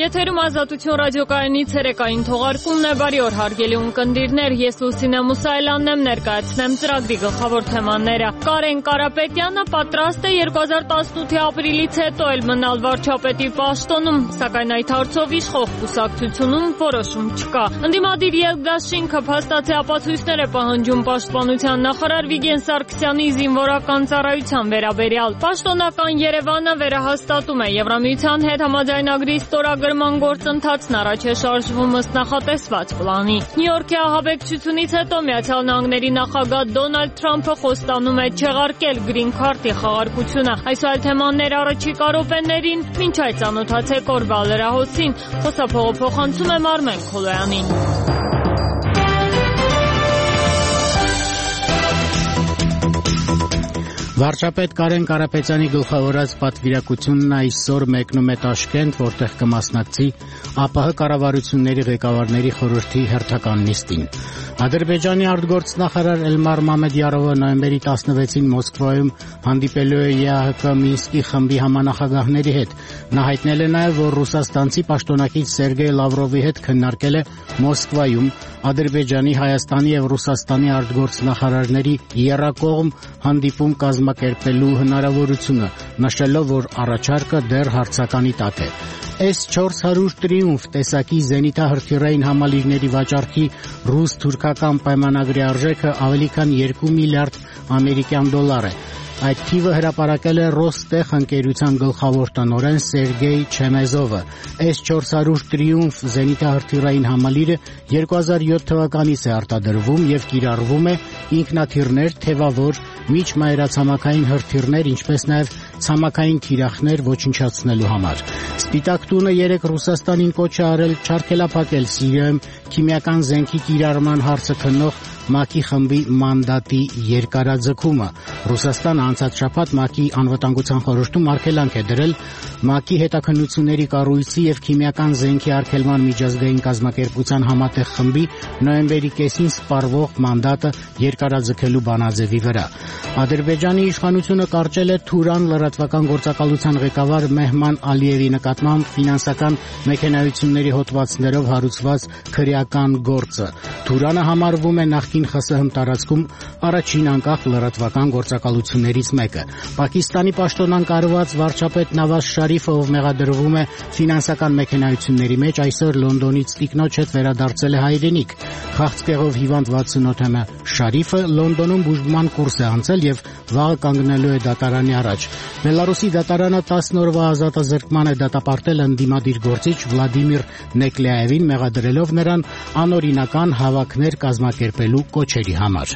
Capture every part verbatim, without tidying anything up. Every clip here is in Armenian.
Եթերում Ազատություն ռադիոկայանից երեկային թողարկումն է, բարի օր հարգելի ունկնդիրներ, ես Լուսինե Մուսայելյանն եմ, ներկայացնեմ ծրագրի գլխավոր թեմաները։ Կարեն Կարապետյանը պատրաստ է երկու հազար տասնութի ապրիլից հետո էլ մնալ վարչապետի պաշտոնում, սակայն այդ հարցով իշխող կուսակցությունում որոշում չկա։ Ընդդիմադիր երկդաշինքը փաստացի ապացույցներ է պահանջում պաշտպանության նախարար Վիգեն Սարգսյանի զինվորական ծառայության վերաբերյալ։ Պաշտոնական Երևանը վերահաստատում է Եվրամիության հետ համաձայնագրի ստորագրման գործընթացն առաջ է շարժվում ըստ նախատեսված պլանի։ Նյու Յորքի ահաբեկչությունից հետո Միացյալ Նահանգների նախագահ Դոնալդ Թրամփը խոստանում է չեղարկել գրին քարտի խաղարկությունը։ Այս այլ թեմաներ առաջիկա րոպեներին, մինչ այդ ծանոթացեք օրվա լրահոսին, խոսափողը փոխանցում եմ Արմեն Քոլոյանին։ Վարչապետ Կարեն Կարապետյանի գլխավորած պատվիրակությունն այսօր մեկնում է Տաշկենտ, որտեղ կմասնակցի ԱՊՀ կառավարությունների ղեկավարների խորհրդի հերթական նիստին։ Ադրբեջանի արտգործնախարար Էլմար Մամեդյարովը նոյեմբերի տասնվեցին Մոսկվայում հանդիպելու է ԵԱՀԿ Մինսկի խմբի համանախագահների հետ։ Նա հայտնել է նաև, որ ռուսաստանցի պաշտոնակից Սերգեյ Լավրովի հետ քննարկել է Մոսկվայում Ադրբեջանի, Հայաստանի եւ Ռուսաստանի արտգործնախարարների եռակողմ հանդիպում կազմակերպելու հնարավորությունը, նշելով, որ առաջարկը դեռ հարցականի տակ է։ էս չորս հարյուր տրիումֆ տեսակի զենիթահրթիռային համալիրների վաճառքի ռուս-թուրքական պայմանագրի արժեքը ավելի քան երկու միլիարդ ամերիկյան դոլար է։ Այդ թիվը հրապարակել է Ռոստեխ ընկերության գլխավոր տնօրեն Սերգեյ Չեմեզովը։ էս չորս հարյուր տրիումֆ զենիթահրթիռային համալիրը երկու հազար յոթ թվականից է արտադրվում եւ կիրառվում է ինքնաթիռներ, թևավոր, միջմայրացամաքային հրթիռներ, ինչպես նաեւ ցամաքային թիրախներ ոչնչացնելու համար։ Սպիտակ տունը երեք Ռուսաստանին կոչ է արել չարգելափակել Սիրիայում քիմիական զենքի կիրառման հարցը քննող ՄԱԿ-ի խմբի մանդատի երկարաձգումը։ Ռուսաստանը անցած շաբաթ ՄԱԿ-ի անվտանգության խորհրդում արգելանք է դրել ՄԱԿ-ի հետաքննությունների կառույցի եւ քիմիական զենքի արգելման միջազգային կազմակերպության համատեղ խմբի նոյեմբերի կեսին սպառվող մանդատը երկարաձգելու բանաձևի վրա։ Ադրբեջանի իշխանությունը կարճել է Թուրան լրատվական գործակալության ղեկավար Մեհման Ալիևի նկատմամբ ֆինանսական մեքենայությունների հոդվածներով հարուցված քրեական գործը։ Թուրանը համարվում է նախկին ԽՍՀՄ տարածքում առաջին անկախ լրատվական գործակալություններից մեկը։ Պակիստանի պաշտոնակարգված վարչապետ Նավազ Շարիֆը, ով մեղադրվում է ֆինանսական մեքենայությունների մեջ, այսօր Լոնդոնից տիկնոջ հետ վերադարձել է հայրենիք։ Խաղցկեղով հիվանդ վաթսունութամյա Շարիֆը Լոնդոնում բուժման կուրս է անցել եւ վաղը կանգնելու է դատարանի առաջ։ Բելարուսի դատարանը տասն օրվա ազատազրկման է դատապարտել ընդդիմադիր գործիչ Վլադիմիր Նեկլեայևին, մեղադրելով նրան անօրինական հավաքներ կազմակերպելու կոչերի համար։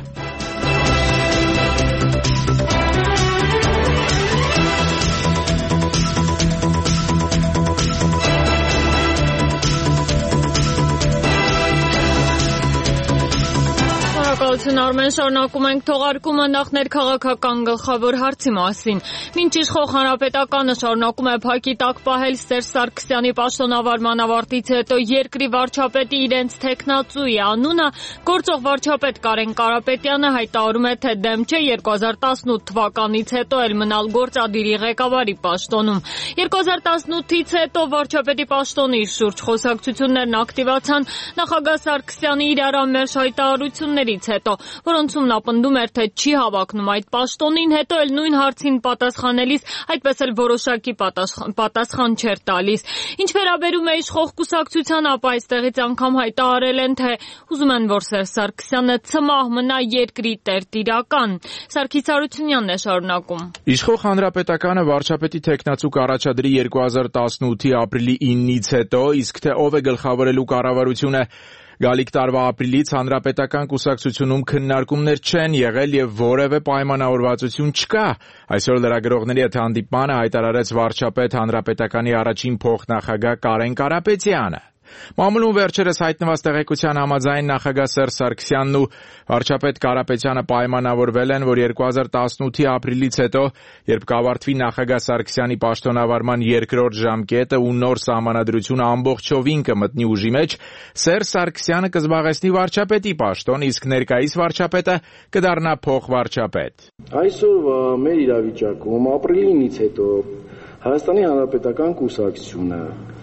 Արմեն, շարունակում ենք թողարկումը նախ ներքաղաքական գլխավոր հարցի մասին։ Մինչ իշխող Հանրապետականը շարունակում է փակի տակ պահել Սերժ Սարգսյանի պաշտոնավարման ավարտից հետո երկրի վարչապետի իրենց թեկնածուի անունը, գործող վարչապետ Կարեն Կարապետյանը հայտարարում է, թե դեմ չէ երկու հազար տասնութ թվականից հետո էլ մնալ գործադիրի ղեկավարի պաշտոնում։ երկու հազար տասնութից հետո վարչապետի պաշտոնի շուրջ խոսակցություններն ակտիվացան նախագահ Սարգսյանի իրարամերժ հայտարարություններից հետո, որոնցում նա պնդում էր, թե չի հավակնում այդ պաշտոնին, հետո էլ նույն հարցին պատասխանելիս այդպես էլ որոշակի պատասխան, պատասխան չէր տալիս։ Ինչ վերաբերում է իշխող կուսակցության, ապա այստեղից անգամ հայտարարել են, թե ուզում են, որ Սերժ Սարգսյանը ցմահ մնա երկրի տերտիրական։ Սարգիս Հարությունյանն է շարունակում։ Իշխող Հանրապետականը վարչապետի թեկնածու կառաջադրի երկու հազար տասնութի ապրիլի իննից հետո, իսկ թե ով է գլխավորելու կառավարությունը գալիք տարվա ապրիլից Հանրապետական կուսակցությունում քննարկումներ չեն եղել եւ որևէ պայմանավորվածություն չկա։ Այսօր լրագրողների հետ հանդիպմանը հայտարարեց վարչապետ Հանրապետականի առաջին փոխնախագահ Կարեն Կարապետյանը։ Մամուլում վերջերս հայտնված տեղեկության համաձայն նախագահ Սերժ Սարգսյանն ու վարչապետ Կարապետյանը պայմանավորվել են, որ երկու հազար տասնութի ապրիլից հետո, երբ կավարտվի նախագահ Սարգսյանի պաշտոնավարման երկրորդ ժամկետը ու նոր սահմանադրությունը ամբողջովին կմտնի ուժի մեջ, Սերժ Սարգսյանը կզբաղեցնի վարչապետի պաշտոն, իսկ ներկայիս վարչապետը կդառնա փոխվարչապետ։ Այսօր մեր իրավիճակում ապրիլի ինից հետո Հայաստանի Հանրապետական կուսակցությունը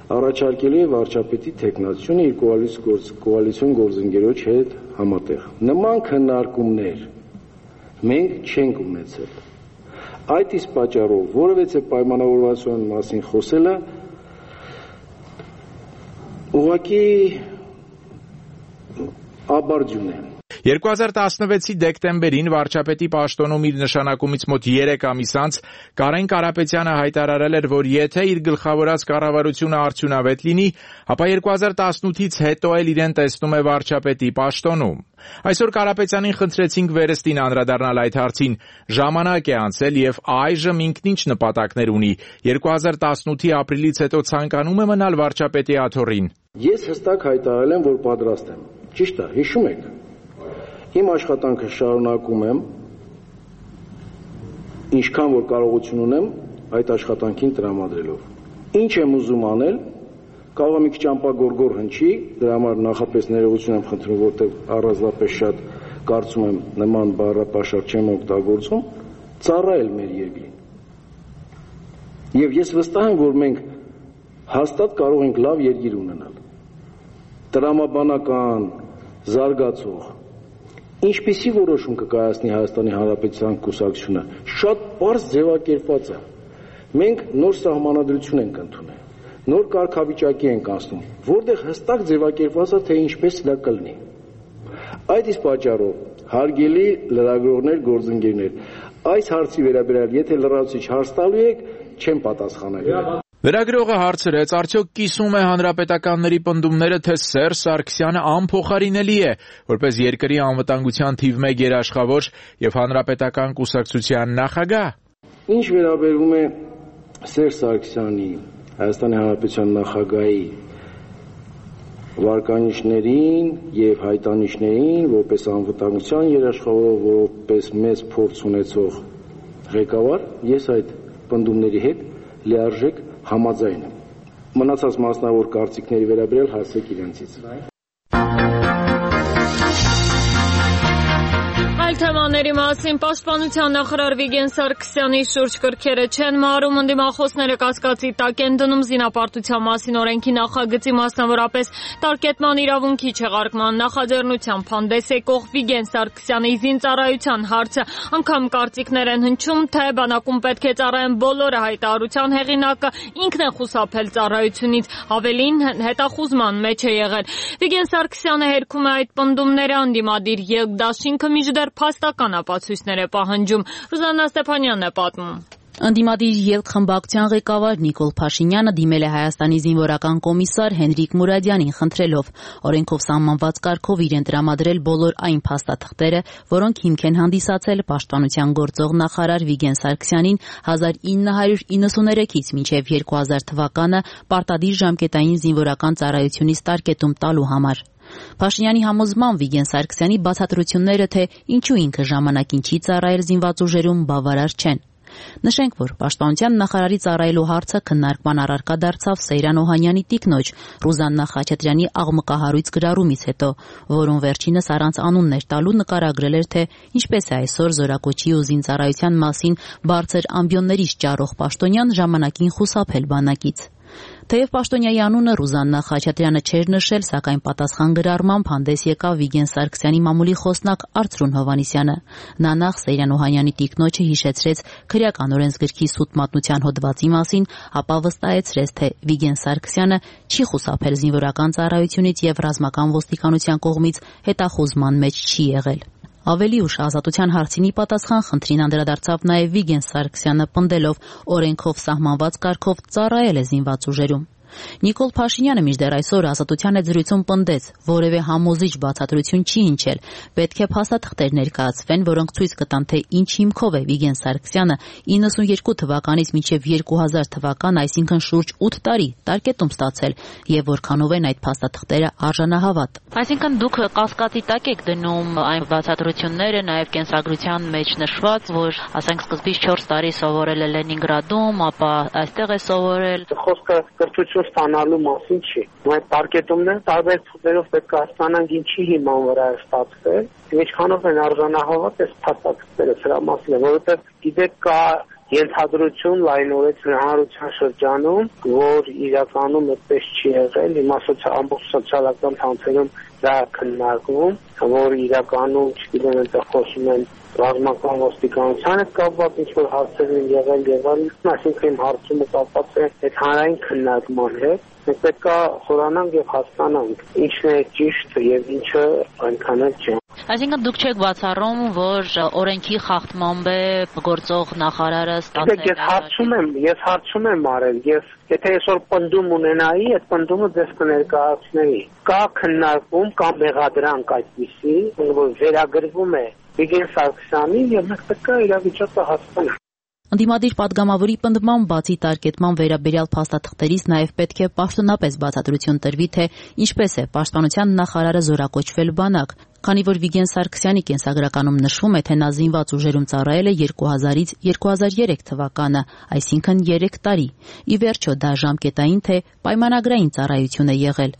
առաջարկելու է վարչապետի թեկնածությունը իր կոալիցիոն գործընկերոջ հետ համատեղ։ Նման քննարկումներ մենք չենք ունեցել։ Այդ իսկ պատճառով որևէ պայմանավորվածության մասին խոսելը ուղղակի աբարդյուն է։ երկու հազար տասնվեցի դեկտեմբերին վարչապետի պաշտոնում իր նշանակումից մոտ երեք ամիս անց Կարեն Կարապետյանը հայտարարել էր, որ եթե իր գլխավորած կառավարությունը արդյունավետ լինի, ապա երկու հազար տասնութից հետո էլ իրեն տեսնում է վարչապետի պաշտոնում։ Այսօր Կարապետյանին խնդրեցինք վերստին անդրադառնալ այդ հարցին։ Ժամանակ է անցել եւ այժմ ինքն ինչ նպատակներ ունի։ երկու հազար տասնութի ապրիլից հետո ցանկանում է մնալ վարչապետի աթոռին։ Ես հստակ հայտարարել եմ, որ պատրաստ եմ։ Ճիշտ է, հիշում եք։ Իմ աշխատանքը շարունակում եմ, ինչքան որ կարողություն ունեմ այդ աշխատանքին տրամադրելով։ Ինչ եմ ուզում անել, կարող եմ մի քիչ ամպագորգոր հնչի, դրա համար նախապես ներողություն եմ խնդրում, որտեղ առանձնապես շատ կարծում եմ նման բառապաշար չեմ օգտագործում, ծառայել մեր երկրին։ Եվ ես վստահ եմ, որ մենք հաստատ կարող ենք լավ երկիր ունենալ։ Տրամաբանական, զարգացող Ինչպիսի որոշում կկայացնի Հայաստանի Հանրապետության կուսակցությունը, շատ պարզ ձևակերպված է։ Մենք նոր սահմանադրություն ենք ընդունել, նոր կարգավիճակի ենք անցնում, որտեղ հստակ ձևակերպված է, թե ինչպես դա կլինի։ Այդ իսկ պատճառով, հարգելի լրագրողներ, գործընկերներ, այս հարցի վերաբերյալ, եթե լրացուցիչ հարց տալու եք, չեմ պատասխանելու։ Լրագրողը հարցրեց, արդյոք կիսում է հանրապետականների պնդումները, թե Սերժ Սարգսյանը անփոխարինելի է, որպես երկրի անվտանգության թիվ մեկ երաշխավոր եւ հանրապետական կուսակցության նախագահ։ Ինչ վերաբերում է Սերժ Սարգսյանի, Հայաստանի Հանրապետության նախագահի վարկանիշներին եւ հայտանիշներին, որպես անվտանգության երաշխավոր, որպես մեծ փորձ ունեցող ղեկավար, ես այդ պնդումների հետ լիարժեք համաձայն եմ։ Մնացած մասնավոր կարծիքների վերաբերյալ հասեք իրենցից։ Այլ թեմաների մասին պաշտպանության նախարար Վիգեն Սարգսյանի շուրջ կրքերը չեն մարում, ընդդիմախոսները կասկածի տակ են դնում զինապարտության մասին օրենքի նախագծի, մասնավորապես տարկետման իրավունքի չեղարկման նախաձեռնությամբ հանդես եկող Վիգեն Սարգսյանի զինծառայության հարցը, անգամ կարծիքներ են հնչում, թե բանակում պետք է ծառայեն բոլորը, հայտարարության հեղինակը ինքն է խուսափել ծառայությունից, ավելին հետախուզման մեջ է եղել։ Վիգեն Սարգսյանը հերքում է այդ պնդումները, ընդդիմադիր ԵԼԿ-դաշինքը մինչդեռ փաստական ապացույցներ է պահանջում։ Ռուզաննա Ստեփանյանն է պատմում։ Ընդդիմադիր ԵԼԿ խմբակցության ղեկավար Նիկոլ Փաշինյանը դիմել է Հայաստանի զինվորական կոմիսար Հենրիկ Մուրադյանին խնդրելով օրենքով սահմանված կարգով իրեն տրամադրել բոլոր այն փաստաթղթերը, որոնք հիմք են հանդիսացել պաշտպանության գործող նախարար Վիգեն Սարգսյանին հազար ինը հարյուր իննսուներեքից մինչև երկու հազար թվականը պարտադիր ժամկետային զինվորական ծառայությունից տարկետում տալու համար։ Փաշինյանի համոզմամբ Վիգեն Սարգսյանի բացատրությունները, թե ինչու ինքը ժամանակին չի ծառայել զինված ուժերում, բավարար չեն։ Նշենք, որ պաշտպանության նախարարի ծառայելու հարցը քննարկման առարկա դարձավ Սեյրան Օհանյանի տիկնոջ Ռուզաննա Խաչատրյանի աղմկահարույց գրառումից հետո, որում վերջինս առանց անուններ տալու նկարագրել էր, թե ինչպես է այսօր զորակոչի ու զինծառայության մասին բարձր ամբիոններից ճառող պաշտոնյան ժամանակին խուսափել բանակից։ Թեև պաշտոնյայի անունը Ռուզաննա Խաչատրյանը չէր նշել, սակայն պատասխան գրառմամբ հանդես եկավ Վիգեն Սարգսյանի մամուլի խոսնակ Արծրուն Հովհաննիսյանը։ Նա նախ Սեյրան Օհանյանի տիկնոջը հիշեցրեց քրեական օրենսգրքի սուտ մատնության հոդվածի մասին, ապա վստահեցրեց, թե Վիգեն Սարգսյանը չի խուսափել զինվորական ծառայությունից եւ ռազմական ոստիկանության կողմից հետախուզման մեջ չի եղել։ Ավելի ուշ ազատության հարցինի պատասխան խնդրին անդրադարձավ նաև Վիգեն Սարգսյանը, պնդելով օրենքով սահմանված կարգով ծառայել է զինված ուժերում։ Նիկոլ Փաշինյանը մինչդեռ այսօր ազատության հետ զրույցում պնդեց, որևէ համոզիչ բացատրություն չի հնչել, պետք է փաստաթղթեր ներկայացվեն, որոնք ցույց կտան, թե ինչ հիմքով է Վիգեն Սարգսյանը իննսունյերկու թվականից մինչև երկու հազար թվական, այսինքն շուրջ ութ տարի տարկետում ստացել եւ որքանով են այդ փաստաթղթերը արժանահավատ։ Այսինքն դուք կասկածի տակ եք դնում այն բացատրությունները, նաև կենսագրության մեջ նշված, որ ասենք սկզբից չորս տարի սովորել է Լենինգրադում, ապա այստեղ է սովորել։ Խոսքը կրթություն ստանալու մասին չի։ Այդ տարկետումները տարբեր ցուցերով պետք է ստանանք ինչի հիման վրա է ստացվել, ինչքանով են արժանահավատ այս փաստաթղթերը, սրա մասին է, որովհետև գիտեք կա ենթադրություն լայնորեն հանրության շրջանում, որ իրականում այդպես չի եղել, հիմա ամբողջ սոցիալական ցանցերում դա քննարկվում, որ իրականում չգիտեմ այնտեղ խոսում են ռազմական ոստիկանության հետ կապված ինչ-որ հարցեր են եղել եղել, այսինքն իմ հարցումը կապված է այդ հանրային քննարկման հետ, մենք պետք է խորանանք եւ հասկանանք ինչն է ճիշտ եւ ինչը այնքան էլ չէ։ Այսինքն դուք չեք բացառում, որ օրենքի խախտմամբ է գործող նախարարը ստացել։ Ես հարցում եմ, ես հարցում եմ արել, ես եթե այսօր պնդում ունենայի, այդ պնդումը ձեզ կներկայացնեի։ Կա քննարկում, կա մեղադրանք այդպիսի, որ վերագրվում է Վիգեն Սարգսյանին եւ մենք պետք է իրավիճակը հասկանանք։ Ընդդիմադիր պատգամավորի պնդմամբ բացի տարկետման վերաբերյալ փաստաթղթերից նաև պետք է պաշտոնապես բացատրություն տրվի, թե ինչպես է պաշտպանության նախարարը զորակոչվել բանակ, քանի որ Վիգեն Սարգսյանի կենսագրականում նշվում է, թե նա զինված ուժերում ծառայել է երկու հազարից երկու հազար երեք թվականը, այսինքն երեք տարի։ Ի վերջո դա ժամկետային թե պայմանագրային ծառայություն է եղել։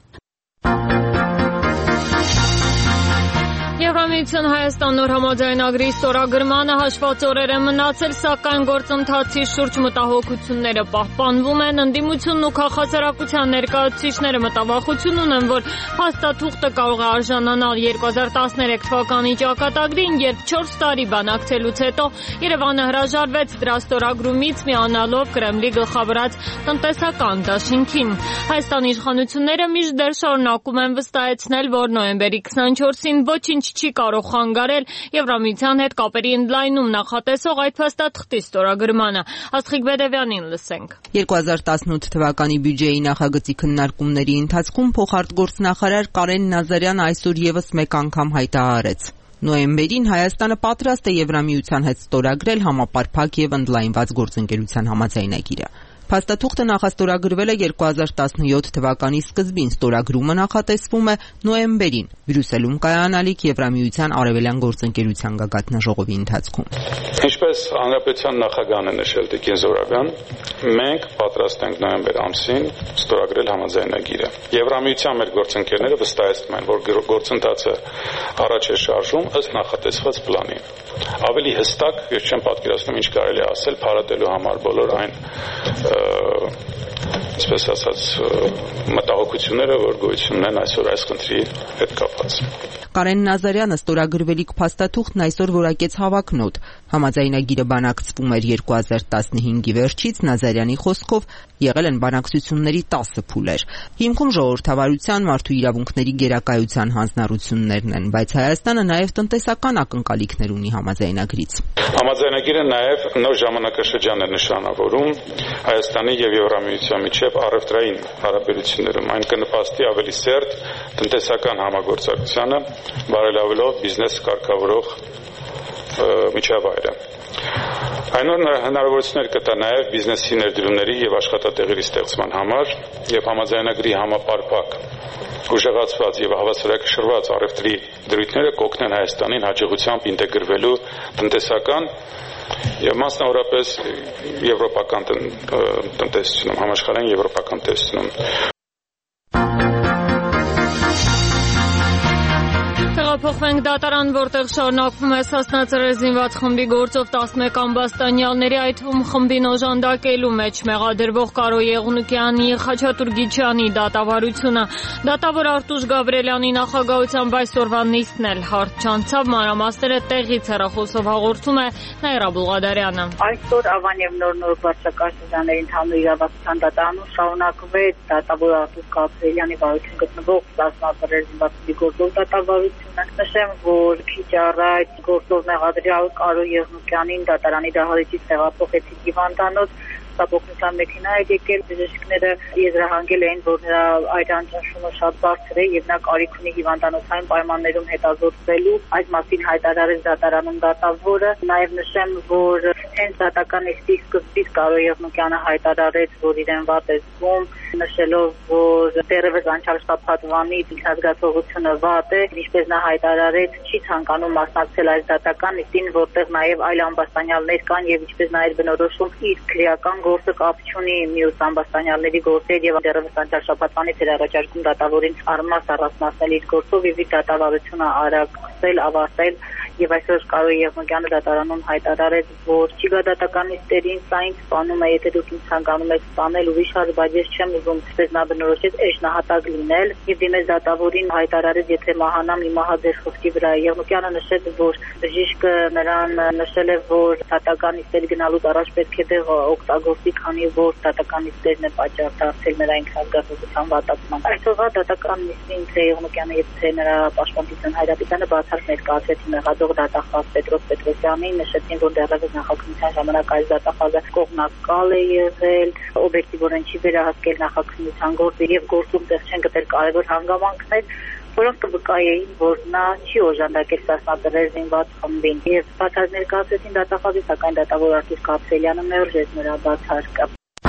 Եվրամիություն Հայաստան նոր համաձայնագրի ստորագրմանը հաշված օրեր է մնացել, սակայն գործընթացի շուրջ մտահոգությունները պահպանվում են, ընդդիմությունն ու քաղաքասարակության ներկայացուցիչները մտավախություն ունեն, որ փաստաթուղթը կարող է արժանանալ երկու հազար տասներեք թվականի ճակատագրին, երբ չորս տարի բանակցելուց հետո Երևանը հրաժարվեց դրա ստորագրումից, միանալով Կրեմլի գլխավորած տնտեսական դաշինքին։ Հայաստանի իշխանությունները մինչդեռ շարունակում են վստահեցնել, որ նոյեմբերի քսանչորսին ոչինչ չի կարող խանգարել Եվրամիության հետ կապերի ընդլայնում նախատեսող այդ փաստաթղթի ստորագրմանը։ Աստղիկ Բեդևյանին լսենք։ երկու հազար տասնութ թվականի բյուջեի նախագծի քննարկումների ընթացքում փոխարտգործնախարար Կարեն Նազարյանը այսօր եւս մեկ անգամ հայտարարեց. Նոյեմբերին Հայաստանը պատրաստ է Եվրամիության հետ ստորագրել համապարփակ եւ ընդլայնված գործընկերության համաձայնագիրը։ Փաստաթուղթը նախաստորագրվել է երկու հազար տասնյոթ թվականի սկզբին, ստորագրումը նախատեսվում է նոյեմբերին Բրյուսելում կայանալիք Եվրամիության արևելյան գործընկերության գագաթնաժողովի ընթացքում։ Ինչպես Հանրապետության նախագահն է նշել Տիկին Զորաբյան, մենք պատրաստ ենք նոյեմբեր ամսին ստորագրել համաձայնագիրը։ Եվրամիության մեր գործընկերները վստահեցնում են, որ գործընթացը առաջ է շարժում ըստ նախատեսված պլանի։ Ավելի հստակ ես չեմ պատկերացնում ինչ կարելի է ասել փարատելու համար բոլոր այն այսպես ասած մտահոգությունները, որ գոյություն ունեն այսօր այս խնդրի հետ կապված։ Կարեն Նազարյանը ստորագրվելիք փաստաթուղթն այսօր որակեց հավակնոտ։ Համաձայնագիրը բանակցվում էր երկու հազար տասնհինգի վերջից, Նազարյանի խոսքով եղել են բանակցությունների տասը փուլեր։ Հիմքում ժողովրդավարության, մարդու իրավունքների գերակայության հանձնառություններն են, բայց Հայաստանը նաև տնտեսական ակնկալիքներ ունի համաձայնագրից։ Համաձայնագիրը նաև նոր ժամանակաշրջան է նշանավորում Հայաստանի եւ Եվրամիության միջև առևտրային հարաբերություններում։ Այն կնպաստի ավելի սերտ տնտեսական համագործակցությանը, բարելավելով բիզնես կարգավորող միջավայրը։ Այնօր հնարավորություններ կտա նաև բիզնեսի ներդրումների եւ աշխատատեղերի ստեղծման համար եւ համաձայնագրի համապարփակ ուժեղացված եւ հավասարակշռված առևտրի դրույթները կօգնեն Հայաստանին հաջողությամբ ինտեգրվելու տնտեսական եւ մասնավորապես եվրոպական տնտեսությունում, համաշխարհային եվրոպական տնտեսությունում։ Փոխվենք դատարան, որտեղ շարունակվում է Սասնա ծռեր զինված խմբի գործով տասնմեկ ամբաստանյալների, այդ թվում խմբին օժանդակելու մեջ մեղադրվող Կարո Եղունիկյանի, Խաչատուր Գիչյանի դատավարությունը։ Դատավոր Արտուշ Գաբրելյանի նախագահությամբ այսօրվա նիստն էլ հարթ չանցավ, մանրամասները տեղից հեռախոսով հաղորդում է Նաիրա Բուլղադարյանը։ Այսօր Ավանև նոր նոր բարձրակարգ սուզաների ընդհանուր իրավասության դատարանում շարունակվեց դատավոր Արտուշ Գաբրելյանի վարություն գտնվող Սասնա ծռեր զինված խմբի գործով դատավարությունը։ Նշեմ, որ քիչ առաջ գործով մեղադրյալ Կարո Եղունիկյանին դատարանի դահլիճից տեղափոխեցին հիվանդանոց, սապօգնության մեքենա է եկել, բժիշկները եզրահանգել էին, որ նրա այրան ճնշումը շատ բարձր է եւ նա կարիք ունի հիվանդանոցային պայմաններում հետազոտվելու, այս մասին հայտարարեց դատարանում դատավորը։ Նաեւ նշեմ, որ հենց դատական նիստի սկզբից Կարո Եղունիկյանը հայտարարեց, որ իրեն վատ է զգում, նշելով, որ դեռևս անցյալ շաբաթվանից ինքնազգացողությունը վատ է, ինչպես նա հայտարարեց, չի ցանկանում մասնակցել այս դատական նիստին, որտեղ նաեւ այլ ամբաստանյալներ կան եւ ինչպես նա էր բնորոշում, իր քրեական գործը կապ չունի մյուս ամբաստանյալների գործեր եւ դեռևս անցյալ շաբաթվանից էր առաջարկում դատավորին առմաս առանձնացնել իր գործով եւ իր դատավարությունը արագ սկսել, ավարտել եւ այսօր Կարո Եղմուկյանը դատարանում հայտարարեց, որ ճիգադատականիստերին սա ինձ սպանում է, եթե դուք ինձ ցանկանում եք սպանել, ուրիշ հարց, բայց ես չեմ ուզում, այսպես նա բնորոշեց, էժնահատակ լինել եւ դիմեց դատավորին հայտարարեց, եթե մահանամ, իմահա ձեր խոսքի վրա։ Եղմուկյանը նշեց, որ բժիշկը նրան նշել է, որ դատականիստերի գնալուց առաջ պետք է դեղ օգտագործի, քանի որ դատականիստերն է պատճառ դարձել նրա ինքնազգացողության վատացման։ Այսօրվա դատականիստին թե Եղմուկյանը եւ թե նրա պաշտպանության Հայրապետյանը բացառք ներկայացրեցին մեղադող դատախազ Պետրոս Պետրոսյանին, նշեցին, որ դեռևս նախաքննության ժամանակ այս դատախազը կողմնակալ է եղել, օբյեկտիվորեն չի վերահսկել նախաքննության գործը եւ գործում տեղ չեն գտել կարևոր հանգամանքներ, որոնք կվկայեին, որ նա չի օժանդակել սասնատերեր զինված խմբին եւ բացառք ներկայացրեցին դատախազի, սակայն դատավոր Արտուր Կապսելյանը մերժեց նրա բացարկը։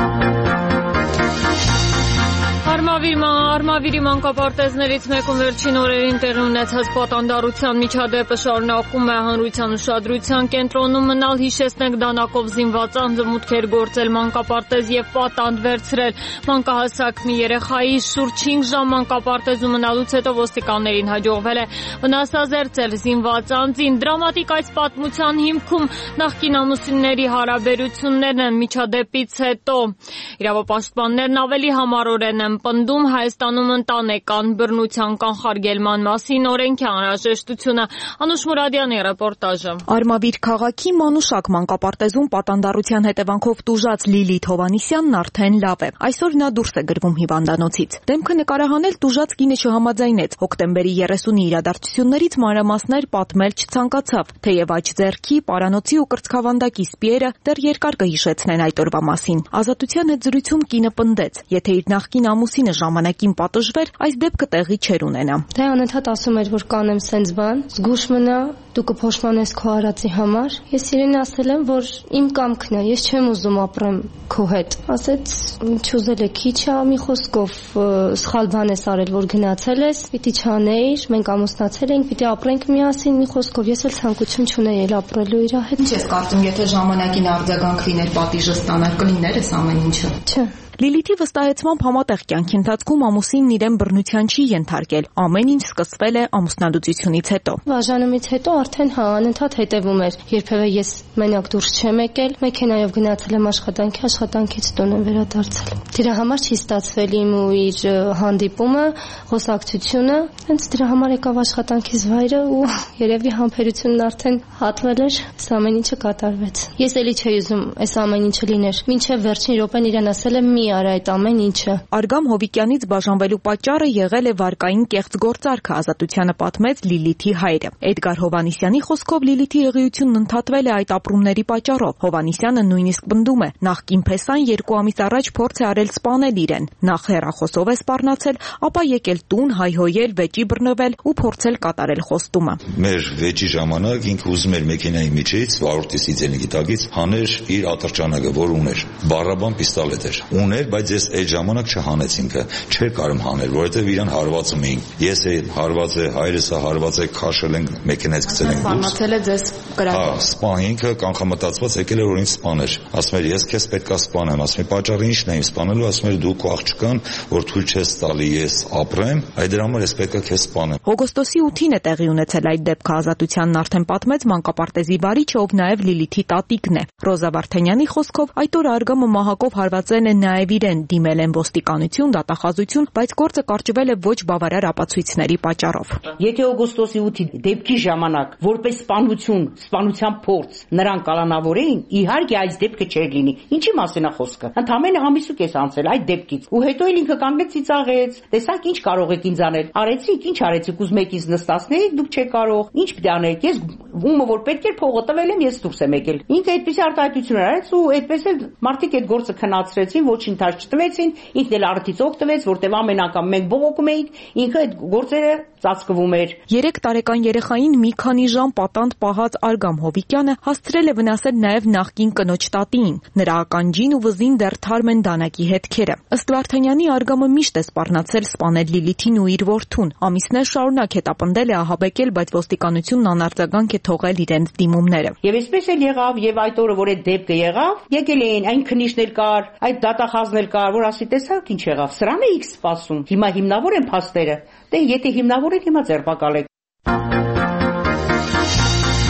Արմավիրի մանկապարտեզներից մեկում վերջին օրերին տեղի ունեցած պատանդարության միջադեպը շարունակում է հանրության ուշադրության կենտրոնում մնալ, հիշեցնենք դանակով զինված անձը մուտքեր գործել մանկապարտեզ եւ պատանդ վերցրել մանկահասակ մի երեխայի շուրջ հինգ ժամ մանկապարտեզում մնալուց հետո ոստիկաններին հաջողվել է վնասազերծել զինված անձին։ Դրամատիկ այս պատմության հիմքում նախկին ամուսինների հարաբերություններն են միջադեպից հետո։ Իրավապաշտպաններն ավելի համառորեն են պնդում Հայաստանում ընտանեկան բռնության կանխարգելման մասին օրենքի անհրաժեշտությունը։ Անուշ Մուրադյանի ռեպորտաժը։ Արմավիր քաղաքի Մանուշակ մանկապարտեզում պատանդարության հետևանքով տուժած Լիլիթ Հովհաննիսյանն արդեն լավ է։ Այսօր նա դուրս է գրվում հիվանդանոցից։ Դեմքը նկարահանել տուժած կինը չհամաձայնեց։ Հոկտեմբերի երեսունի իրադարձություններից մանրամասներ պատմել չցանկացավ, թեև աջ ձեռքի, պարանոցի ու կրծքավանդակի սպիերը դեռ երկար կհիշեցնեն այդ օրվա մասին։ Ազատության հետ զրույցում կինը պնդեց, եթե իր նախկին ամուսինը ժամանակին պատժվեր, այս դեպքը տեղի չէր ունենա։ Դե անընդհատ ասում էր, որ կանեմ սենց բան, զգուշ մնա, դու կփոշմանես քո արածի համար։ Ես իրեն ասել եմ, որ իմ կամքն է, ես չեմ ուզում ապրեմ քո հետ։ Ասեց, չուզել է քիչ է, մի խոսքով սխալ բան ես արել, որ գնացել ես, պիտի չանեիր, մենք ամուսնացել ենք, պիտի ապրենք միասին, մի խոսքով ես էլ ցանկություն չունեի էլ ապրելու իր հետ։ Ինչ ես կարծում, եթե ժամանակին արձագանք լիներ, պատիժը ստանար, կլիներ այս ամեն ինչը։ Չէ։ Լիլիթի վստահեցմամբ համատեղ կյանքի ընթացքում ամուսինն իրեն բռնության չի ենթարկել։ Ամեն ինչ սկսվել է ամուսնալուծությունից հետո։ Բաժանումից հետո արդեն հա անընդհատ հետևում էր։ Երբևէ ես մենակ դուրս չեմ եկել, մեքենայով գնացել եմ աշխատանքի, աշխատանքից տուն եմ վերադարձել։ Դրա համար չի ստացվել իմ ու իր հանդիպումը, խոսակցությունը։ Հենց դրա համար եկավ աշխատանքից վայրը ու երևի համբերությունն արդեն հատվել էր, այս ամեն ինչը կատարվեց։ Ես էլի չէի ուզում այս ամեն ինչը լիներ։ Մինչև վերջին րոպեն իրեն ասել եմ՝ մի արա այդ ամեն ինչը։ Արգամ Հովիկյանից բաժանվելու պատճառը եղել է վարկային կեղծ գործարքը, Ազատությանը պատմեց Լիլիթի հայրը։ Էդգար Հովհաննիսյանի խոսքով Լիլիթի հղիությունն ընդհատվել է այդ ապրումների պատճառով։ Հովհաննիսյանը նույնիսկ պնդում է, նախկին փեսան երկու ամիս առաջ փորձ է արել սպանել իրեն։ Նախ հեռախոսով է սպառնացել, ապա եկել տուն, հայհոյել, վեճի բռնվել ու փորձել կատարել խոստումը։ Մեր վեճի ժամանակ ինքը ուզում էր մեքենայի միջից, վարորդի սիձենի տակից հաներ իր ատրճանակը, որ ուներ։ Բառաբան պիստոլետ էր։ Ուներ, բայց ես այդ ժամանակ չհանեց ինքը, չէր կարում հանել, որովհետև իրան հարվածում էին։ Ես էլ հարված է, հայրս է հարված է, քաշել ենք, մեքենայից գցել ենք դուրս։ Սպանացել է ձեզ կրակով։ Հա, սպան ինքը կանխամտածված եկել էր, որ ինձ սպաներ։ Ասում էր, ես քեզ պետքա սպանեմ, ասում եմ, պատճառը ի՞նչն է իմ սպանելու, ասում էր, դու քո աղջկան, որ թույլ չես տալի ես ապրեմ, այդ դրա համար ես պետքա քեզ սպանեմ։ Օգոստոսի ութին է տեղի ունեցել այդ դեպքը, Ազատությանն արդեն պատմեց մանկապարտեզի վարիչը, ով նաև Լիլիթի տատիկն է։ Ռոզա Վարդանյանի խոսքով այդ օր Արգամը մահակով հարվածել է նաև իրեն, դիմել են ոստիկանություն, դատախազություն, բայց գործը կարճվել է ոչ բավարար ապացույցների պատճառով։ Եթե օգոստոսի ութի դեպքի ժամանակ որպես սպանություն, սպանության փորձ նրան կալանավորեին, իհարկե այս դեպքը չէր լինի։ Ինչի մասին է խոսքը։ Ընդամենը ամիս ու կես անցել այդ դեպքից։ Ու հետո էլ ինքը կանգնեց ծիծաղեց։ Տեսակ ինչ կարող եք ինձ անել։ Արեցիք, ինչ արեցիք, ուզում եք ինձ նստացնեիք, դուք չեք կարող։ Ինչ պիտի անեք։ Ես ումը որ պետք էր փողը տվել եմ, ես դուրս եմ եկել։ Ինքը այդպեսի արտահայտություն արեց ու այդպես էլ մարդիկ այդ գործը քննացրեցին, ոչինչ չտվեցին, ինքն էլ արդից օգտվեց, որտեվ ամեն անգամ մենք բողոքում էինք, ինքը այդ գործերը ծածկվում էր։ երեք տարեկան երեխային մի քանի ժամ պատանդ պահած Արգամ Հովիկյանը հասցրել է վնասել նաև նախկին կնոջ տատիին։ Նրա ականջին ու վզին դեռ թարմ են դանակի հետքերը։ Ըստ Վարդանյանի Արգամը միշտ է սպառնացել սպանել Լիլիթին ու իր որդուն։ Ամիսներ շարունակ հետապնդել է, ահաբեկել, բայց ոստիկանությունն անարձագանք է թողել իրենց դիմումները։ Եվ այսպես էլ եղավ, եւ այդ օրը որ այդ դեպքը եղավ, եկել էին այն քնիչն էլ կար, այդ դատախազն էլ կար, որ ասի տեսակ ինչ եղավ, սրան էիք սպասում։ Հիմա հիմնավոր են փաստերը։ Դե եթե հիմնավոր են, հիմա ձերբակալեք։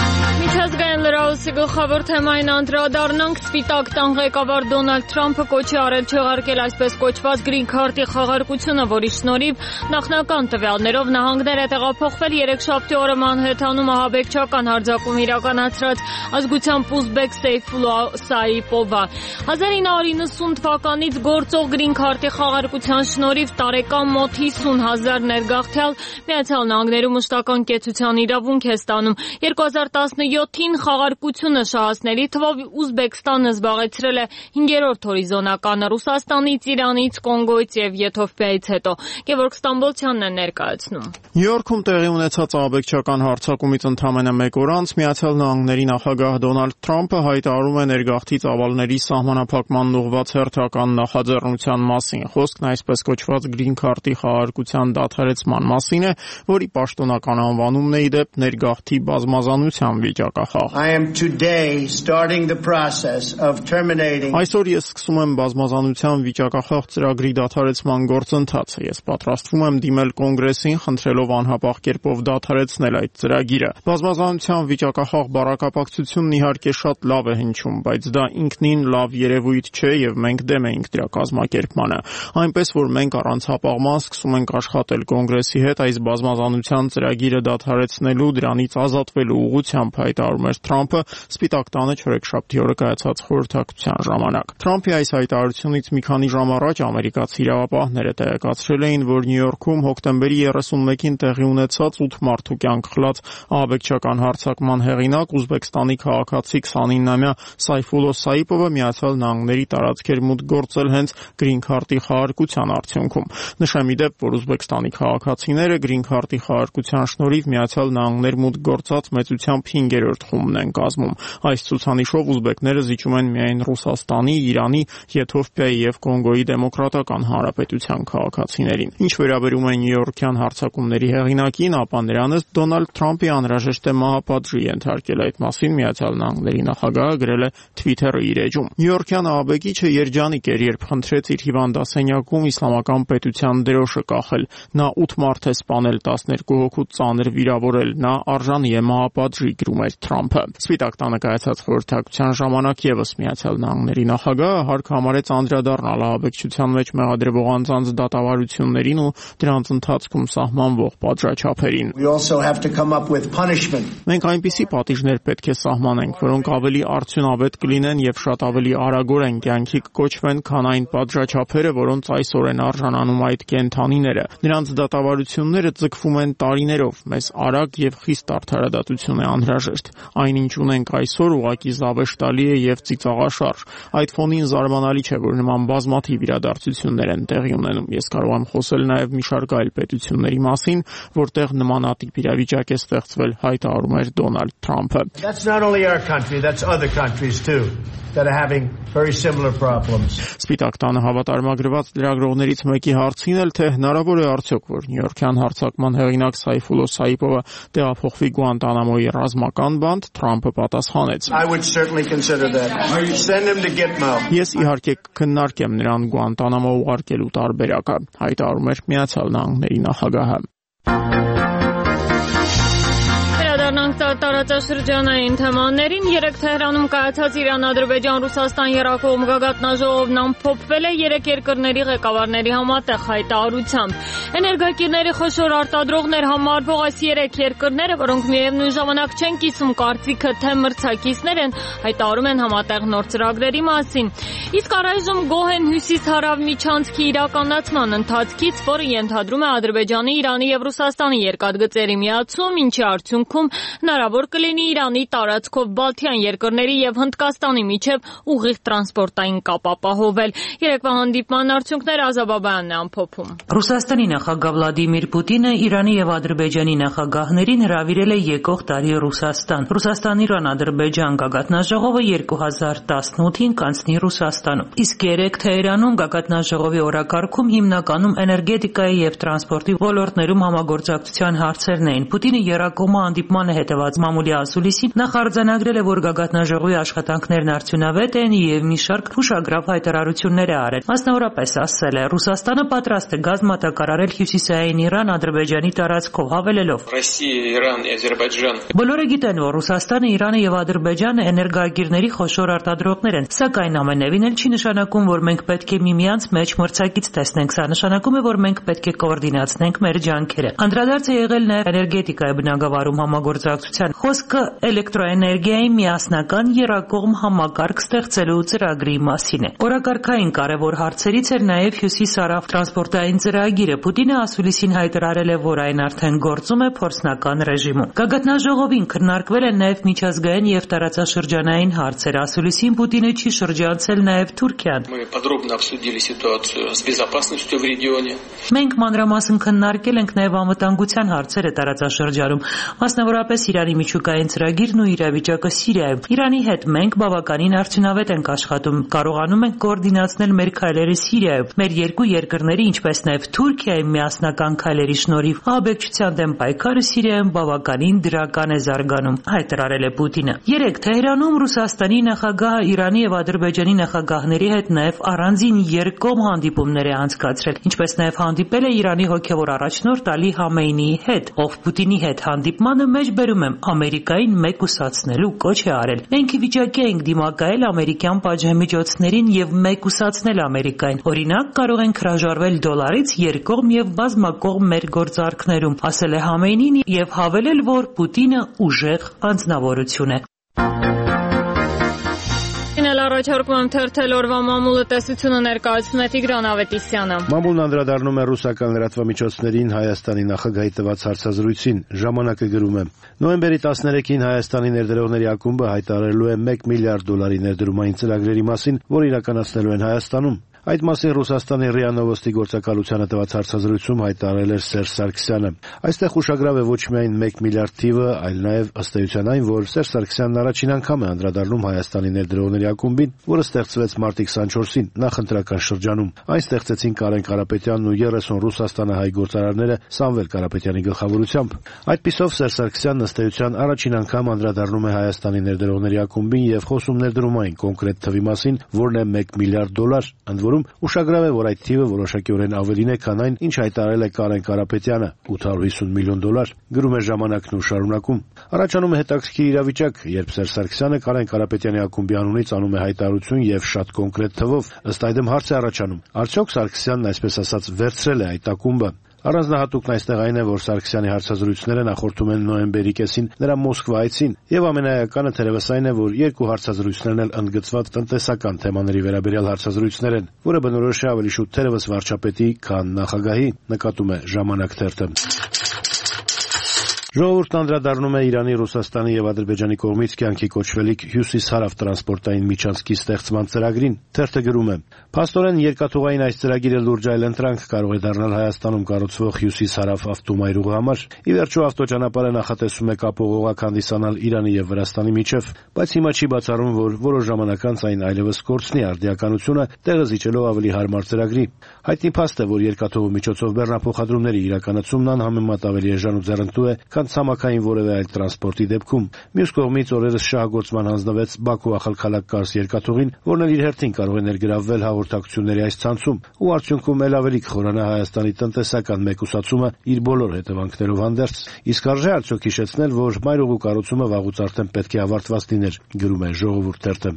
հաղորդաշարի գլխավոր թեմային անդրադառնանք։ Սպիտակ տան ղեկավար Դոնալդ Թրամփը կոչի արել չեղարկել այսպես կոչված գրին քարտի խաղարկությունը, որի շնորհիվ նախնական տվյալներով նահանգներ է տեղափոխվել երեքշաբթի օրը Մանհեթանում ահաբեկչական հարձակում իրականացրած ազգությամբ ուզբեկ Սեյֆուլլա Սաիպովը։ հազար ինը հարյուր իննսուն թվականից գործող գրին քարտի խաղարկության շնորհիվ տարեկան մոտ հիսուն հազար ներգաղթյալ Միացյալ Նահանգներում մշտական կեցության իրավունք է ստանում։ երկու հազար տասնյոթին խաղարկությունը շահասների թվով Ուզբեկստանը զբաղեցրել է հինգերորդ հորիզոնականը Ռուսաստանից, Իրանից, Կոնգոյից եւ Եթովպիայից հետո։ Գևորգ Ստամբոլցյանն է ներկայացնում։ Նյու Յորքում տեղի ունեցած ահաբեկչական հարձակումից ընդամենը մեկ օր անց Միացյալ Նահանգների նախագահ Դոնալդ Թրամփը հայտարարում է ներգաղթի ծավալների սահմանափակման ուղղված հերթական նախաձեռնության մասին։ Խոսքն այսպես կոչված գրին քարտի խաղարկության դադարեցման մասին է, որի պաշտոնական անվանումն է ի դեպ ներգաղթի բազմազանության վիճակախաղ։ Այսօր ես սկսում եմ բազմազանության վիճակախաղ ծրագրի դադարեցման գործընթացը։ Ես պատրաստվում եմ դիմել Կոնգրեսին, խնդրելով անհապաղ կերպով դադարեցնել այդ ծրագիրը։ Բազմազանության վիճակախաղ բառակապակցությունն իհարկե շատ լավ է հնչում, բայց դա ինքնին լավ երևույթ չէ եւ մենք դեմ ենք դրա կազմակերպմանը։ Այնպես որ մենք առանց հապաղման սկսում ենք աշխատել Կոնգրեսի հետ այս բազմազանության ծրագիրը դադարեցնելու, դրանից ազատվելու ուղղությամբ, հայտարարում էր Թրամփը Սպիտակ տանը չորեքշաբթի օրը կայացած խորհրդակցության ժամանակ։ Թրամփի այս հայտարարությունից մի քանի ժամ առաջ ամերիկացի իրավապահները տեղեկացրել էին, որ Նյու Յորքում հոկտեմբերի երեսունմեկին տեղի ունեցած ութ մարդու կյանք խլած ահաբեկչական հարձակման հեղինակ Ուզբեկստանի քաղաքացի քսանինամյա Սայֆուլլա Սաիպովը Միացյալ Նահանգների տարածքեր մուտք գործել հենց գրին քարտի խաղարկության արդյունքում։ Նշեմ ի դեպ, որ Ուզբեկստանի քաղաքացիները գրին քարտի խաղարկության շնորհիվ Միացյալ Նահանգներ մուտք գործած մեծությամբ հինգերորդ խումբն են կազմում։ Այս ցուցանիշով ուզբեկները զիջում են միայն Ռուսաստանի, Իրանի, Եթովպիայի եւ Կոնգոյի դեմոկրատական հանրապետության քաղաքացիներին։ Ինչ վերաբերում է նյու-յորքյան հարձակումների հեղինակին, ապա նրան ըստ Դոնալդ Թրամփի անհրաժեշտ է մահապատժի ենթարկել։ Այդ մասին Միացյալ Նահանգների նախագահը գրել է Twitter-ի իր էջում։ Նյու-յորքյան ահաբեկիչը երջանիկ էր, երբ խնդրեց իր հիվանդասենյակում իսլամական պետության դրոշը կախել։ Նա ութ մարդ է սպանել, տասներկու հոգու ծանր վիրավորել, նա արժանի է մահապատժի, գրում էր Թրամփը։ Սպիտակ տանը կայացած խորհրդակցության ժամանակ եւս Միացյալ Նահանգների նախագահը հարկ համարեց անդրադառնալ ահաբեկչության մեջ մեղադրվող անձանց դատավարություններին ու դրանց ընթացքում սահմանվող պատժաչափերին։ Մենք այնպիսի պատիժներ պետք է սահմանենք, որոնք ավելի արդյունավետ կլինեն եւ շատ ավելի արագորեն կյանքի կկոչվեն, քան այն պատժաչափերը, որոնց այսօր են արժանանում այդ կենդանիները։ Նրանց դատավարությունները ձգվում են տարիներով։ Մեզ արագ եւ խիստ արդարադատություն է անհրաժեշտ։ Այնինչ ունենք այսօր ուղղակի զավեշտալի է եւ ծիծաղաշարժ։ Այդ ֆոնին զարմանալի չէ, որ նման բազմաթիվ իրադարձություններ են տեղի ունենում։ Ես կարող եմ խոսել նաեւ մի շարք այլ պետությունների մասին, որտեղ նմանատիպ իրավիճակ է ստեղծվել, հայտարարում էր Դոնալդ Թրամփը։ that are having very similar problems. Սպիտակ տանը հավատարմագրված լրագրողներից մեկի հարցին էլ թե հնարավոր է արդյոք, որ նյու-յորքյան հարձակման հեղինակ Սայֆուլլա Սաիպովը տեղափոխվի Գուանտանամոյի ռազմական բանտ, Թրամփը պատասխանեց. I would certainly consider that. Send him to Gitmo. Ես իհարկե քննարկեմ նրան Գուանտանամո ուղարկելու տարբերակը, հայտարարում էր Միացյալ Նահանգների նախագահը։ Տարածաշրջանային թեմաներին երեք Թեհրանում կայացած Իրան-Ադրբեջան-Ռուսաստան եռակողմ գագաթնաժողովն ամփոփվել է երեք երկրների ղեկավարների համատեղ հայտարարությամբ։ Էներգակիրների խոշոր արտադրողներ համարվող այս երեք երկրները, որոնք միևնույն ժամանակ չեն կիսում կարծիքը, թե մրցակիցներ են, հայտարարում են համատեղ նոր ծրագրերի մասին։ Իսկ առայժմ գոհ են հյուսիս-հարավ միջանցքի իրականացման ընթացքից, որը ենթադրում է Ադրբեջանի, Իրանի եւ Ռուսաստանի երկաթգծերի միացում, ինչի արդյունքում հնարավոր կլինի Իրանի տարածքով Բալթյան երկրների եւ Հնդկաստանի միջև ուղիղ տրանսպորտային կապ ապահովել։ Երեկվա հանդիպման արդյունքները Ազաբաբյանն է ամփոփում։ Ռուսաստանի նախագահ Վլադիմիր Պուտինը Իրանի եւ Ադրբեջանի նախագահներին հրավիրել է եկող տարի Ռուսաստան։ Ռուսաստան-Իրան-Ադրբեջան գագաթնաժողովը երկու հազար տասնութին կանցնի Ռուսաստանում։ Իսկ երեք Թեհրանում գագաթնաժողովի օրակարգում հիմնականում էներգետիկայի եւ տրանսպորտի ոլորտներում համագործակցության հարցերն էին։ Պուտինը եռակողմ հանդիպմանը հետեւած տված մամուլի ասուլիսին նախարձանագրել է, որ գագաթնաժողովի աշխատանքներն արդյունավետ են եւ մի շարք հուշագրավ հայտարարություններ է արել։ Մասնավորապես ասել է. Ռուսաստանը պատրաստ է գազ մատակարարել Հյուսիսային Իրան, Ադրբեջանի տարածքով, հավելելով. Բոլորը գիտեն, որ Ռուսաստանը, Իրանը եւ Ադրբեջանը էներգոագիրների խոշոր արտադրողներ են, սակայն ամենևին էլ չի նշանակում, որ մենք պետք է միմյանց մեջ մրցակից տեսնենք։ Սա նշանակում է, որ մենք պետք է կոորդինացնենք մեր ջանքերը։ Անդրադարձ է եղել նաեւ էներգետիկայի բնագավառում համագործակցության խոսքը էլեկտրոէներգիայի միասնական եռակողմ համակարգ ստեղծելու ծրագրի մասին է։ Օրակարգային կարևոր հարցերից էր նաեւ Հյուսիս-Հարավ տրանսպորտային ծրագիրը։ Պուտինը ասուլիսին հայտարարել է, որ այն արդեն գործում է փորձնական ռեժիմում։ Գագաթնաժողովին քննարկվել են նաեւ միջազգային եւ տարածաշրջանային հարցեր։ Ասուլիսին Պուտինը չի շրջանցել նաեւ Թուրքիան։ Մենք մանրամասն քննարկել ենք նաեւ անվտանգության հարցերը տարածաշրջանում, մասնավորապես Իրանի միջուկային ծրագիրն ու իրավիճակը Սիրիայում։ Իրանի հետ մենք բավականին արդյունավետ ենք աշխատում, կարողանում ենք կոորդինացնել մեր քայլերը Սիրիայում։ Մեր երկու երկրների, ինչպես նաեւ Թուրքիայի միասնական քայլերի շնորհիվ ահաբեկչության դեմ պայքարը Սիրիայում բավականին դրական է զարգանում, հայտարարել է Պուտինը։ Երեկ Թեհրանում Ռուսաստանի նախագահը Իրանի եւ Ադրբեջանի նախագահների հետ նաեւ առանձին երկկողմ հանդիպումներ է անցկացրել, ինչպես նաեւ հանդիպել է Իրանի հոգեվոր առաջնորդ Ալի Համեյնիի հետ, ով Պուտինի հետ հանդիպմանը մեջբերում եմ Ամերիկային մեկուսացնելու կոչ է արել։ Մենք ի վիճակի ենք դիմակայել ամերիկյան պատժամիջոցներին եւ մեկուսացնել Ամերիկային։ Օրինակ, կարող ենք հրաժարվել դոլարից երկկողմ եւ բազմակողմ մեր գործարքներում, ասել է Համեյնին եւ հավելել, որ Պուտինը ուժեղ անձնավորություն է։ Առաջարկում թերթել օրվա մամուլը տեսությունը ներկայացնում է Տիգրան Ավետիսյանը։ Մամուլն անդրադառնում է ռուսական լրատվամիջոցներին Հայաստանի նախագահի տված հարցազրույցին։ Ժամանակը գրում է. Նոյեմբերի տասներեքին Հայաստանի ներդրողների ակումբը հայտարարելու է մեկ միլիարդ դոլարի ներդրումային ծրագրերի մասին, որ իրականացնելու են Հայաստանում։ Այդ մասին Ռուսաստանի ՌԻԱ Նովոստի գործակալությանը տված հարցազրույցում հայտարարել էր Սերժ Սարգսյանը։ Այստեղ ուշագրավ է ոչ միայն մեկ միլիարդ թիվը, այլ նաև ըստ էության այն, որ Սերժ Սարգսյանն առաջին անգամ է անդրադառնում Հայաստանի ներդրողների ակումբին, որը ստեղծվեց մարտի քսանչորսին նախընտրական շրջանում։ Այն ստեղծեցին Կարեն Կարապետյանն ու երեսուն ռուսաստանահայ գործարարները Սամվել Կարապետյանի գլխավորությամբ։ Այդպիսով Սերժ Սարգսյանն ըստ էության առաջին անգամ անդրադառնում է Հայաստանի ներդրողների ակումբին եւ խոսում ներդրումային կոնկրետ թվի մասին, որն է մեկ միլիարդ դոլար, ընդ որում ուշագրավ է, որ այդ թիվը որոշակիորեն ավելին է, քան այն, ինչ հայտարարել է Կարեն Կարապետյանը՝ ութ հարյուր հիսուն միլիոն դոլար, գրում է ժամանակն ու շարունակում։ Առաջանում է հետաքրքիր իրավիճակ, երբ Սերժ Սարգսյանը Կարեն Կարապետյանի ակումբի անունից անում է հայտարարություն եւ շատ կոնկրետ թվով, ըստ այդմ հարց է առաջանում. արդյոք Սարգսյանն այսպես ասած վերցրել է այդ ակումբը։ Առանձնահատուկն այստեղ այն է, որ Սարգսյանի հարցազրույցները նախորդում են նոյեմբերի կեսին նրա Մոսկվա այցին, եւ ամենաեականը թերևս այն է, որ երկու հարցազրույցներն էլ ընդգծված տնտեսական թեմաների վերաբերյալ հարցազրույցներ են, որը բնորոշ է ավելի շուտ թերևս վարչապետի, քան նախագահի, նկատում է Ժամանակ թերթը։ Ժողովուրդն անդրադառնում է Իրանի, Ռուսաստանի եւ Ադրբեջանի կողմից կյանքի կոչվելիք Հյուսիս-Հարավ տրանսպորտային միջանցքի ստեղծման ծրագրին։ Թերթը գրում է. Փաստորեն երկաթուղային այս ծրագիրը լուրջ այլընտրանք կարող է դառնալ Հայաստանում կառուցվող Հյուսիս-Հարավ ավտոմայրուղի համար։ Ի վերջո ավտոճանապարհը նախատեսում է կապող օղակ հանդիսանալ Իրանի եւ Վրաստանի միջև, բայց հիմա չի բացառում, որ որոշ ժամանակ անց այն այլևս կորցնի արդիականությունը, տեղը զիջելով ավելի հարմար ծրագրի։ Հայտնի փաստ է, որ երկաթուղու միջոցով բեռնափոխադրումների իրականացումն անհամեմատ ավելի էժան ու ձեռնտու է, քան ցամաքային որևէ այլ տրանսպորտի դեպքում։ Մյուս կողմից օրերս շահագործման հանձնվեց Բաքու-Ախալքալակ-Կարս երկաթուղին, որն էլ իր հերթին կարող է ներգրավվել հաղորդակցությունների այս ցանցում ու արդյունքում էլ ավելի կխորանա Հայաստանի տնտեսական մեկուսացումը իր բոլոր հետևանքներով հանդերձ։ Իսկ արժե արդյոք հիշեցնել, որ մայրուղու կառուցումը վաղուց արդեն պետք է ավարտված լիներ, գրում է Ժողովուրդ թերթը։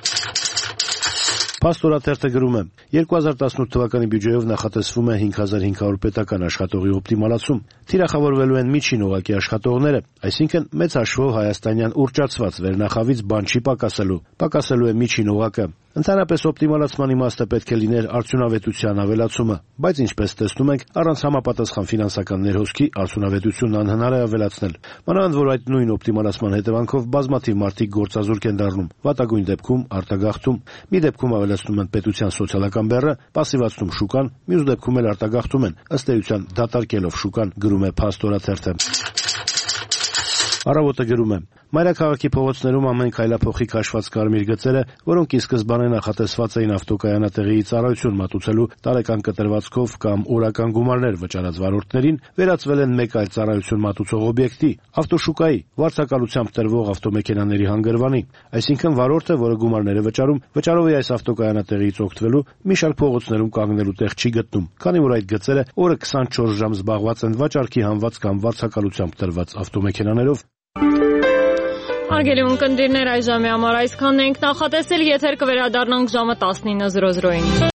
Փաստորաթերթը գրում է. երկու հազար տասնութ թվականի բյուջեով նախատեսվում է հինգ հազար հինգ հարյուր պետական աշխատողի օպտիմալացում։ Թիրախավորվելու են միջին օղակի աշխատողները, այսինքն մեծ հաշվով հայաստանյան ուռճացված վերնախավից բան չի պակասելու, պակասելու է միջին օղակը։ Ընդհանրապես օպտիմալացման իմաստը պետք է լիներ արդյունավետության ավելացումը, բայց ինչպես տեսնում ենք, առանց համապատասխան ֆինանսական ներհոսքի արդյունավետությունն անհնար է ավելացնել։ Մանավանդ որ այդ նույն օպտիմալացման հետևանքով բազմաթիվ մարդիկ գործազուրկ են դառնում, վատագույն դեպքում արտագաղթում, մի դեպքում ավելացնում են պետության սոցիալական բեռը, պասիվացնում շուկան, մյուս դեպքում էլ արտագաղթում են, ըստ էության դատարկելով շուկան, գրում է Փաստորաթերթը։ Առավոտը գրում է. Մայրաքաղաքի փողոցներում ամեն քայլափոխի քաշված կարմիր գծերը, որոնք ի սկզբանե նախատեսված էին ավտոկայանատեղիի ծառայություն մատուցելու տարեկան կտրվածքով կամ օրական գումարներ վճարած վարորդներին, վերածվել են մեկ այլ ծառայություն մատուցող օբյեկտի՝ ավտոշուկայի, վարձակալությամբ տրվող ավտոմեքենաների հանգրվանի։ Այսինքն վարորդը, որը գումարներ է վճարում, վճարով է այս ավտոկայանատեղիից օգտվելու մի շարք փողոցներում կանգնելու տեղ չի գտնում, քանի որ այդ գծերը օրը քսանչորս ժամ զբաղված են վաճառքի հանված կամ վարձակալությամբ տրված ավտոմեքենաներով։ Արգելի ունկնդիրներ, այժմի համար այսքանն ենք նախատեսել, եթեր կվերադառնանք ժամը տասնինը զրո զրոյին։